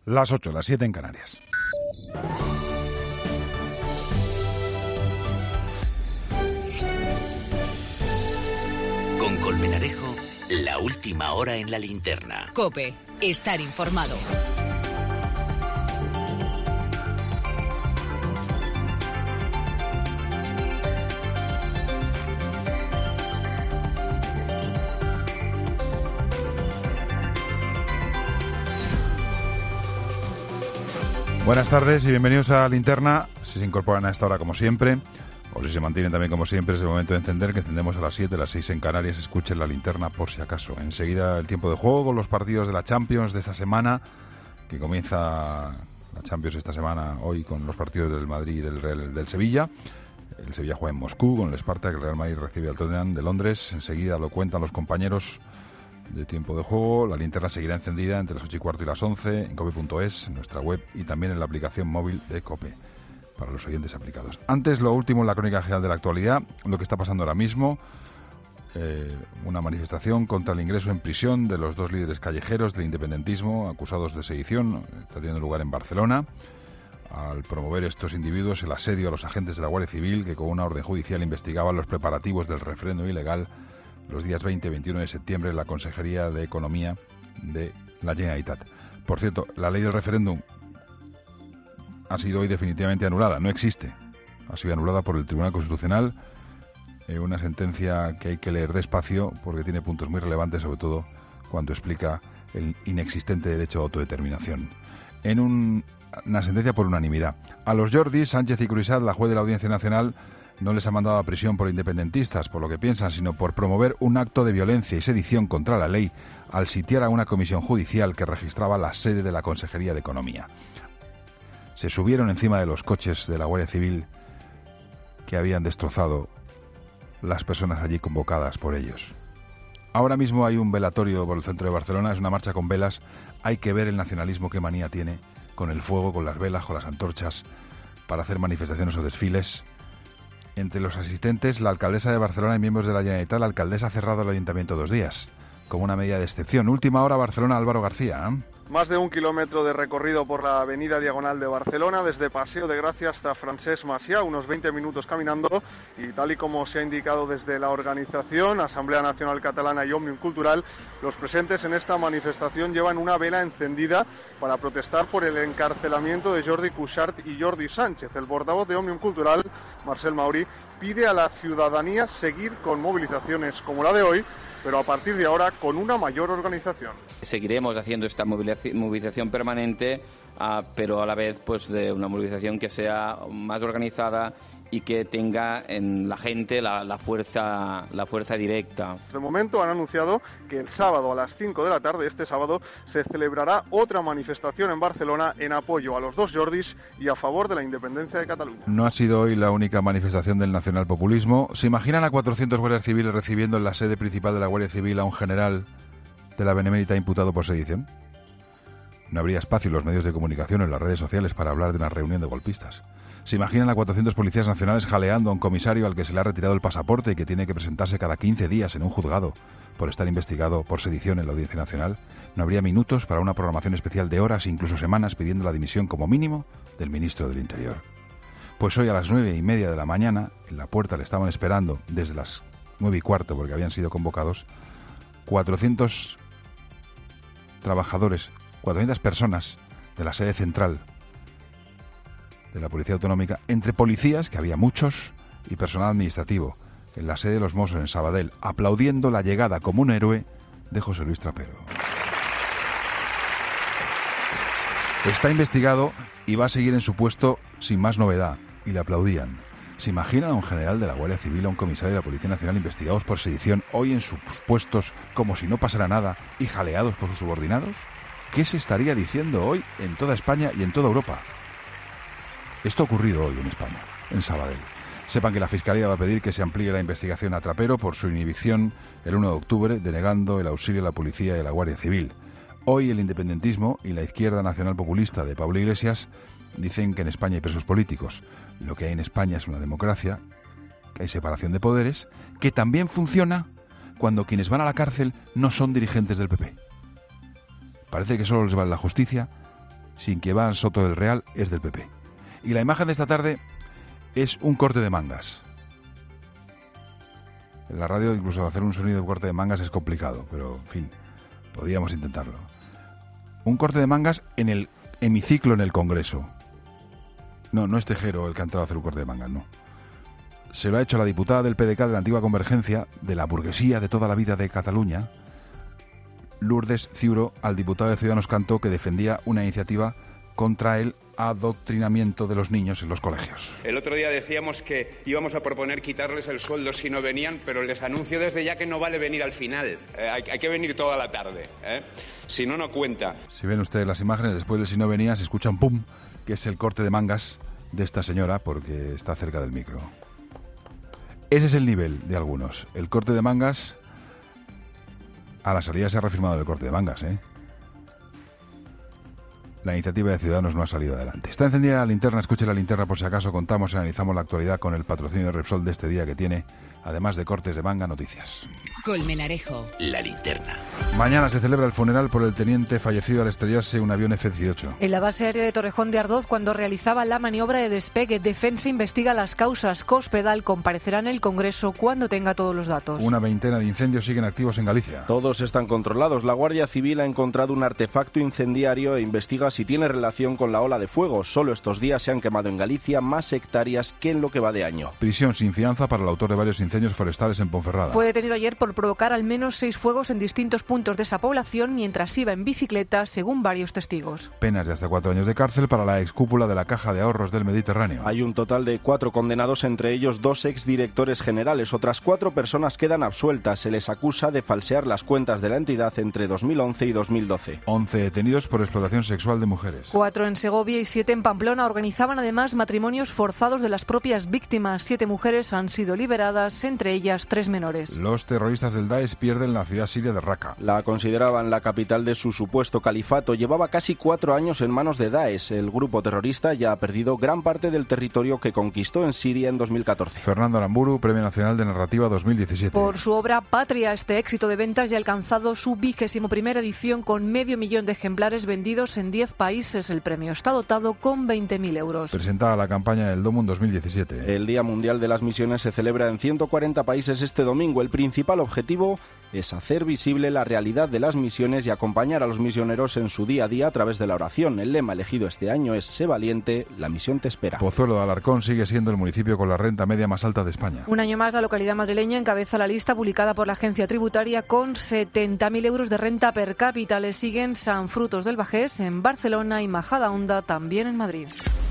Las 8, las 7 en Canarias. Con Colmenarejo, la última hora en la linterna. COPE, estar informado. Buenas tardes y bienvenidos a Linterna. Si se incorporan a esta hora como siempre, o si se mantienen también como siempre, es el momento de encender, que encendemos a las 7, las 6 en Canarias. Escuchen la Linterna por si acaso. Enseguida el tiempo de juego con los partidos de la Champions de esta semana, que comienza la Champions esta semana hoy con los partidos del Madrid y del Sevilla. El Sevilla juega en Moscú con el Spartak, el Real Madrid recibe al Tottenham de Londres. Enseguida lo cuentan los compañeros de tiempo de juego. La linterna seguirá encendida entre las 8 y cuarto y las 11 en cope.es, en nuestra web y también en la aplicación móvil de COPE para los oyentes aplicados. Antes, lo último en la crónica general de la actualidad, lo que está pasando ahora mismo, una manifestación contra el ingreso en prisión de los dos líderes callejeros del independentismo acusados de sedición. Está teniendo lugar en Barcelona. Al promover estos individuos el asedio a los agentes de la Guardia Civil, que con una orden judicial investigaban los preparativos del referéndum ilegal los días 20 y 21 de septiembre en la Consejería de Economía de la Generalitat. Por cierto, la ley del referéndum ha sido hoy definitivamente anulada, no existe. Ha sido anulada por el Tribunal Constitucional, una sentencia que hay que leer despacio porque tiene puntos muy relevantes, sobre todo cuando explica el inexistente derecho a autodeterminación. En una sentencia por unanimidad. A los Jordis, Sánchez y Cruzat, la juez de la Audiencia Nacional, no les ha mandado a prisión por independentistas, por lo que piensan, sino por promover un acto de violencia y sedición contra la ley al sitiar a una comisión judicial que registraba la sede de la Consejería de Economía. Se subieron encima de los coches de la Guardia Civil que habían destrozado las personas allí convocadas por ellos. Ahora mismo hay un velatorio por el centro de Barcelona, es una marcha con velas. Hay que ver el nacionalismo, qué manía tiene con el fuego, con las velas, con las antorchas, para hacer manifestaciones o desfiles. Entre los asistentes, la alcaldesa de Barcelona y miembros de la Generalitat. La alcaldesa ha cerrado el ayuntamiento 2 días, como una medida de excepción. Última hora, Barcelona, Álvaro García. Más de 1 kilómetro de recorrido por la avenida Diagonal de Barcelona, desde Paseo de Gracia hasta Francesc Macià, unos 20 minutos caminando, y tal y como se ha indicado desde la organización, Asamblea Nacional Catalana y Òmnium Cultural, los presentes en esta manifestación llevan una vela encendida para protestar por el encarcelamiento de Jordi Cuixart y Jordi Sánchez. El portavoz de Òmnium Cultural, Marcel Mauri, pide a la ciudadanía seguir con movilizaciones como la de hoy, pero a partir de ahora con una mayor organización. Seguiremos haciendo esta movilización permanente, pero a la vez pues de una movilización que sea más organizada y que tenga en la gente la fuerza directa. De momento han anunciado que el sábado a las 5 de la tarde, este sábado, se celebrará otra manifestación en Barcelona en apoyo a los dos Jordis y a favor de la independencia de Cataluña. No ha sido hoy la única manifestación del nacionalpopulismo. ¿Se imaginan a 400 guardias civiles recibiendo en la sede principal de la Guardia Civil a un general de la Benemérita imputado por sedición? No habría espacio en los medios de comunicación, en las redes sociales, para hablar de una reunión de golpistas. ¿Se imaginan a 400 policías nacionales jaleando a un comisario al que se le ha retirado el pasaporte y que tiene que presentarse cada 15 días en un juzgado por estar investigado por sedición en la Audiencia Nacional? No habría minutos para una programación especial de horas e incluso semanas pidiendo la dimisión como mínimo del ministro del Interior. Pues hoy a las 9:30 de la mañana, en la puerta le estaban esperando desde las 9:15 porque habían sido convocados 400 trabajadores, 400 personas de la sede central de la Policía Autonómica, entre policías, que había muchos, y personal administrativo, en la sede de los Mossos en Sabadell, aplaudiendo la llegada como un héroe de José Luis Trapero. Está investigado y va a seguir en su puesto sin más novedad, y le aplaudían. ¿Se imaginan a un general de la Guardia Civil, a un comisario de la Policía Nacional investigados por sedición, hoy en sus puestos como si no pasara nada y jaleados por sus subordinados? ¿Qué se estaría diciendo hoy en toda España y en toda Europa? Esto ha ocurrido hoy en España, en Sabadell. Sepan que la Fiscalía va a pedir que se amplíe la investigación a Trapero por su inhibición el 1 de octubre, denegando el auxilio a la policía y a la Guardia Civil. Hoy el independentismo y la izquierda nacional populista de Pablo Iglesias dicen que en España hay presos políticos. Lo que hay en España es una democracia, que hay separación de poderes, que también funciona cuando quienes van a la cárcel no son dirigentes del PP. Parece que solo les vale la justicia sin que Iván Soto del Real es del PP. Y la imagen de esta tarde es un corte de mangas. En la radio incluso hacer un sonido de corte de mangas es complicado, pero en fin, podíamos intentarlo. Un corte de mangas en el hemiciclo en el Congreso. No es Tejero el que ha entrado a hacer un corte de mangas, no. Se lo ha hecho la diputada del PDeCAT de la antigua Convergencia, de la burguesía de toda la vida de Cataluña, Lourdes Ciuro, al diputado de Ciudadanos Cantó, que defendía una iniciativa contra el adoctrinamiento de los niños en los colegios. El otro día decíamos que íbamos a proponer quitarles el sueldo si no venían, pero les anuncio desde ya que no vale venir al final. Hay que venir toda la tarde. Si no, no cuenta. Si ven ustedes las imágenes, después de si no venían, se escucha un pum, que es el corte de mangas de esta señora, porque está cerca del micro. Ese es el nivel de algunos. El corte de mangas, a la salida se ha reafirmado el corte de mangas, La iniciativa de Ciudadanos no ha salido adelante. Está encendida la linterna, escuche la linterna por si acaso contamos y analizamos la actualidad con el patrocinio de Repsol de este día que tiene, además de cortes de manga, noticias. Colmenarejo. La linterna. Mañana se celebra el funeral por el teniente fallecido al estrellarse un avión F-18. En la base aérea de Torrejón de Ardoz, cuando realizaba la maniobra de despegue, Defensa investiga las causas. Cospedal comparecerá en el Congreso cuando tenga todos los datos. Una veintena de incendios siguen activos en Galicia. Todos están controlados. La Guardia Civil ha encontrado un artefacto incendiario e investiga si tiene relación con la ola de fuego. Solo estos días se han quemado en Galicia más hectáreas que en lo que va de año. Prisión sin fianza para el autor de varios incendios forestales en Ponferrada. Fue detenido ayer por provocar al menos 6 fuegos en distintos puntos de esa población mientras iba en bicicleta, según varios testigos. Penas de hasta 4 años de cárcel para la excúpula de la Caja de Ahorros del Mediterráneo. Hay un total de 4 condenados, entre ellos 2 exdirectores generales. Otras 4 personas quedan absueltas. Se les acusa de falsear las cuentas de la entidad entre 2011 y 2012. 11 detenidos por explotación sexual de mujeres. 4 en Segovia y 7 en Pamplona. Organizaban además matrimonios forzados de las propias víctimas. 7 mujeres han sido liberadas, entre ellas 3 menores. Los terroristas del Daesh pierden la ciudad siria de Raqqa. La consideraban la capital de su supuesto califato. Llevaba casi 4 años en manos de Daesh. El grupo terrorista ya ha perdido gran parte del territorio que conquistó en Siria en 2014. Fernando Aramburu, Premio Nacional de Narrativa 2017. Por su obra Patria, este éxito de ventas ya ha alcanzado su 21ª edición con 500.000 de ejemplares vendidos en 10 países. El premio está dotado con 20.000 euros. Presentada la campaña del DOMUN 2017. El Día Mundial de las Misiones se celebra en 140 países este domingo. El principal objetivo es hacer visible la realidad de las misiones y acompañar a los misioneros en su día a día a través de la oración. El lema elegido este año es Sé valiente, la misión te espera. Pozuelo de Alarcón sigue siendo el municipio con la renta media más alta de España. Un año más, la localidad madrileña encabeza la lista publicada por la agencia tributaria con 70.000 euros de renta per cápita. Le siguen San Frutos del Bajés en Barcelona y Majadahonda también en Madrid.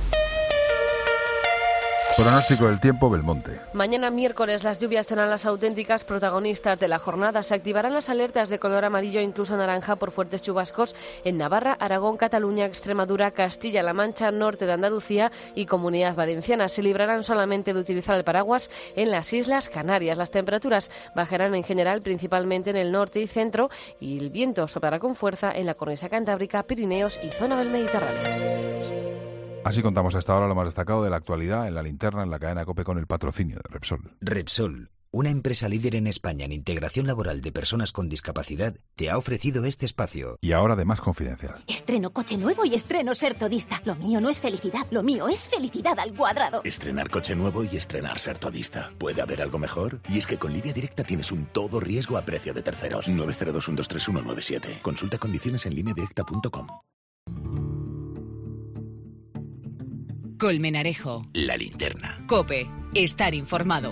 Pronóstico del tiempo, Belmonte. Mañana miércoles las lluvias serán las auténticas protagonistas de la jornada. Se activarán las alertas de color amarillo, incluso naranja, por fuertes chubascos en Navarra, Aragón, Cataluña, Extremadura, Castilla-La Mancha, norte de Andalucía y Comunidad Valenciana. Se librarán solamente de utilizar el paraguas en las Islas Canarias. Las temperaturas bajarán en general, principalmente en el norte y centro, y el viento soplará con fuerza en la cornisa cantábrica, Pirineos y zona del Mediterráneo. Así contamos hasta ahora lo más destacado de la actualidad en la linterna en la cadena COPE con el patrocinio de Repsol. Repsol, una empresa líder en España en integración laboral de personas con discapacidad, te ha ofrecido este espacio. Y ahora de más confidencial. Estreno coche nuevo y estreno ser todista. Lo mío no es felicidad, lo mío es felicidad al cuadrado. Estrenar coche nuevo y estrenar ser todista. ¿Puede haber algo mejor? Y es que con Línea Directa tienes un todo riesgo a precio de terceros. 902-123-197. Consulta condiciones en lineadirecta.com. Colmenarejo. La linterna. COPE. Estar informado.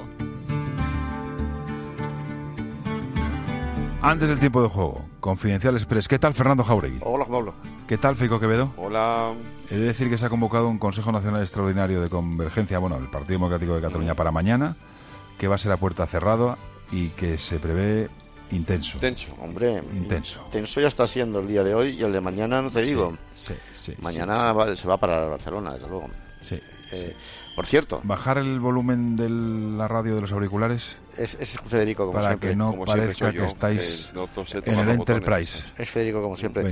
Antes del tiempo de juego, Confidencial Express. ¿Qué tal, Fernando Jauregui? Hola, Pablo. ¿Qué tal, Feijóo Quevedo? Hola. He de decir que se ha convocado un Consejo Nacional Extraordinario de Convergencia, el Partido Democrático de Cataluña, para mañana, que va a ser a puerta cerrada y que se prevé intenso. Intenso, hombre. Intenso. Intenso ya está siendo el día de hoy y el de mañana, no te digo. Sí. Mañana se va para Barcelona, desde luego. Sí. Por cierto, bajar el volumen de la radio de los auriculares es Federico, como para siempre. Que no como parezca yo, que estáis no en el Enterprise. Es Federico, como siempre. Venga.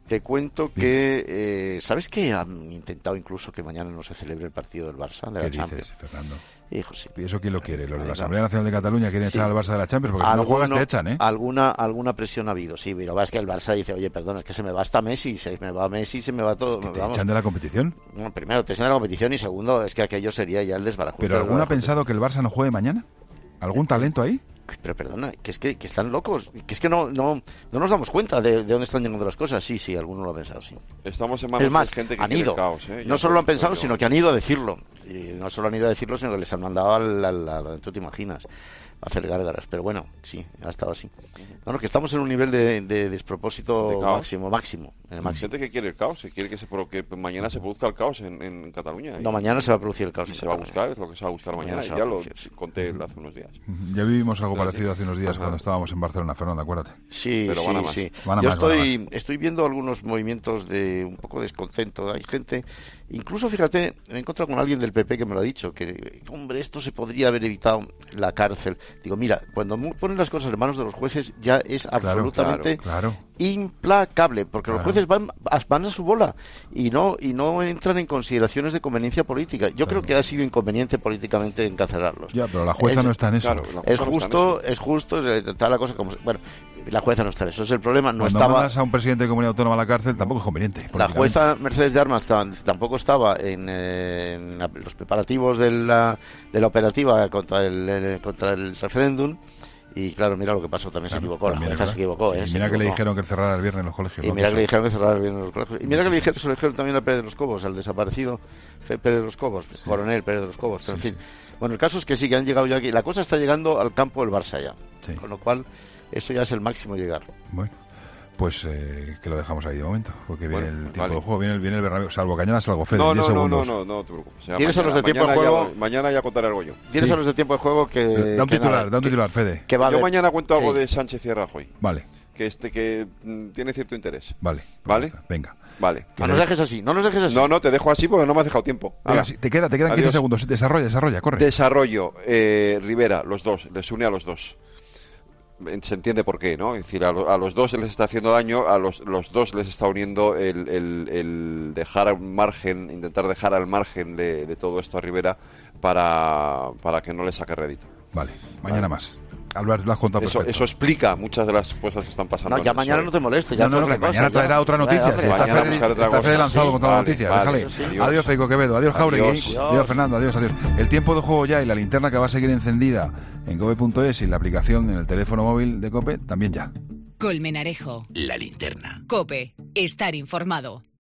Te cuento que, ¿sabes que han intentado incluso que mañana no se celebre el partido del Barça, de la Champions? ¿Qué dices, Fernando? Hijo, sí. ¿Y eso quién lo quiere? ¿Los de la Asamblea Nacional de Cataluña quieren Sí. echar al Barça de la Champions? Porque si no juegas te echan, ¿eh? Alguna presión ha habido, sí, pero es que el Barça dice, oye, perdón, es que se me va hasta Messi, se me va Messi, se me va todo. ¿Te echan de la competición? Bueno, primero, te echan de la competición y segundo, es que aquello sería ya el desbarajuste. ¿Pero alguno ha pensado que el Barça no juegue mañana? ¿Algún talento ahí? Pero perdona, que es que están locos, que es que no nos damos cuenta de dónde están llegando las cosas. Sí, alguno lo ha pensado, sí. Estamos en manos es más, de gente que han quiere ido. el caos, No solo lo han pensado, sino que han ido a decirlo. Y no solo han ido a decirlo, sino que les han mandado a tú te imaginas, a hacer gárgaras. Pero bueno, sí, ha estado así. Bueno, que estamos en un nivel de despropósito ¿De caos? máximo. Hay gente que quiere el caos, que quiere que mañana se produzca el caos en Cataluña. No, mañana se va a producir el caos. Y se va a buscar, es lo que se va a buscar mañana. Y ya lo conté hace unos días. Ya vivimos algo parecido hace unos días cuando estábamos en Barcelona, Fernando, acuérdate. Sí, pero van a más. sí. Van a Yo más, estoy viendo algunos movimientos de un poco descontento. Hay gente, incluso fíjate, me he encontrado con alguien del PP que me lo ha dicho, que, hombre, esto se podría haber evitado la cárcel. Digo, mira, cuando ponen las cosas en manos de los jueces ya es absolutamente implacable, porque los jueces van a su bola y no entran en consideraciones de conveniencia política. Yo creo que ha sido inconveniente políticamente encarcelarlos. Ya, pero la jueza no está en eso. Es justo, está la cosa como... Bueno, la jueza no está en eso, es el problema. No Cuando estaba... mandas a un presidente de comunidad autónoma a la cárcel tampoco es conveniente. La jueza Mercedes de Armas tampoco estaba en los preparativos de la operativa contra el referéndum. Y claro, mira lo que pasó, también se equivocó, la jueza se equivocó. Y mira que le dijeron que cerrara el viernes los colegios. Y mira que le dijeron que cerrara el viernes los colegios. Y mira que se lo dijeron también a Pérez de los Cobos, al desaparecido Pérez de los Cobos, coronel Pérez de los Cobos, pero en fin. Bueno, el caso es que sí, que han llegado ya aquí. La cosa está llegando al campo del Barça ya. Con lo cual, eso ya es el máximo llegar. Bueno, pues que lo dejamos ahí de momento, porque viene el tiempo de juego, viene el Bernabéu, salvo que añadas algo, Fede, 10 segundos. No te preocupes. ¿Tienes a los de tiempo de juego? Mañana ya contaré algo yo. ¿Tienes a los de tiempo de juego que... Da un titular, Fede. Yo mañana cuento algo de Sánchez y Rajoy. Vale. Que tiene cierto interés. Vale. Venga. Vale. No nos dejes así. No, te dejo así porque no me has dejado tiempo. Venga, sí, te quedan 15 segundos. Desarrolla, corre. Desarrollo. Rivera, los dos. Les une a los dos. Se entiende por qué, ¿no? Es decir, a los dos les está haciendo daño, a los dos les está uniendo el dejar al margen, intentar dejar al margen de todo esto a Rivera para que no le saque rédito. Vale, mañana más. Álvaro, lo has contado perfecto. Eso explica muchas de las cosas que están pasando. No, ya mañana no te molestes. Que mañana traerá otra noticia. Está Fede lanzado con toda la noticia. Déjale. Adiós, Feico Quevedo. Adiós, Jauregui. Adiós, Fernando. Adiós. El tiempo de juego ya y la linterna que va a seguir encendida en cope.es y la aplicación en el teléfono móvil de Cope también ya. Colmenarejo. La linterna. Cope. Estar informado.